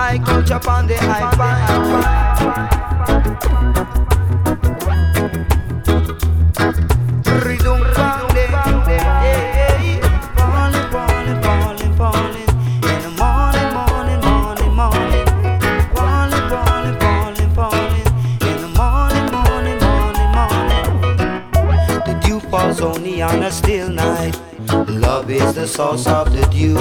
I coach up on the hi-fi. Rhythm pounding, yeah. Falling, falling, falling, falling. In the morning, morning, morning, morning. Falling, falling, falling, falling. In the morning, morning, morning, morning. The dew falls only on a still night. Love is the source of the dew.